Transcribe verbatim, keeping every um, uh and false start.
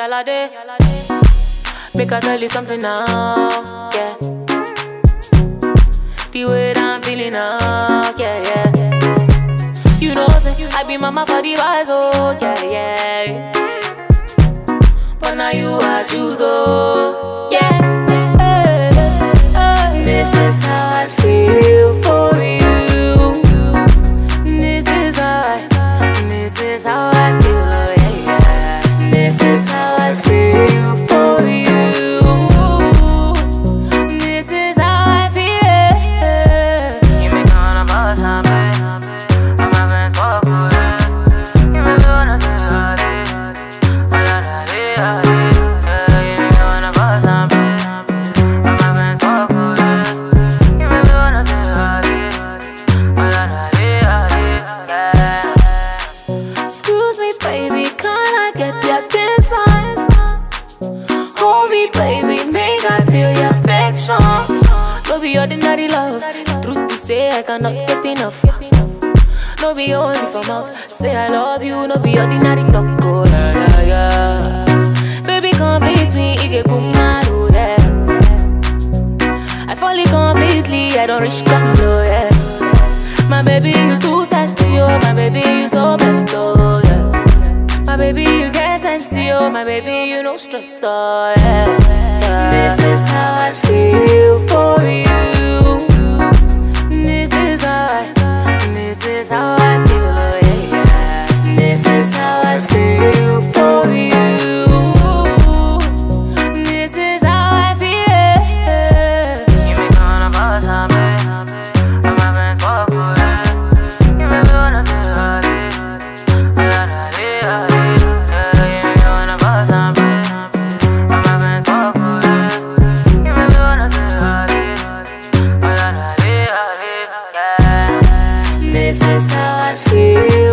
yalade. Make I tell you something now, yeah. The way that I'm feeling now, yeah, yeah. You know, say I be mama for the boys, oh, yeah, yeah. But now you I choose, oh, yeah. Hey, hey. This is how I feel for you. This is how I, this is how I feel, oh, yeah, yeah. This is how I feel for you. This is how I feel. You make me wanna bust champagne. I'm having fun with it. You make me wanna say howdy. Oh, yeah, howdy, howdy. Yeah, you make me wanna bust champagne. I'm having fun with it. You make me wanna say howdy. Oh, yeah, howdy, howdy. Yeah. Excuse me, baby, can I get your business? Hold me, baby, make I feel your affection. No be ordinary love. Truth be say, I cannot get enough. No be only for mouth. Say I love you, no be ordinary talk. Oh, yeah, yeah, yeah. Baby, complete me, ige kumaru, yeah. I fall in completely, I don't reach control, yeah. My baby, you too sexy, oh. My baby, you so blessed, oh, yeah. My baby, you get sexy, oh. My baby, you no stress, oh, yeah, yeah. This is how I feel for you. This is how I, this is how I feel, oh, yeah, yeah. This is how I feel for you. This is how I feel. You make me wanna bust champagne. I'm having fun with it. You make me wanna say howdy. Oh, yeah, howdy, howdy. Yeah, you make me wanna bust champagne. I'm having fun with it. You make me wanna say howdy. Oh, yeah, howdy, howdy. Yeah. This is how I feel.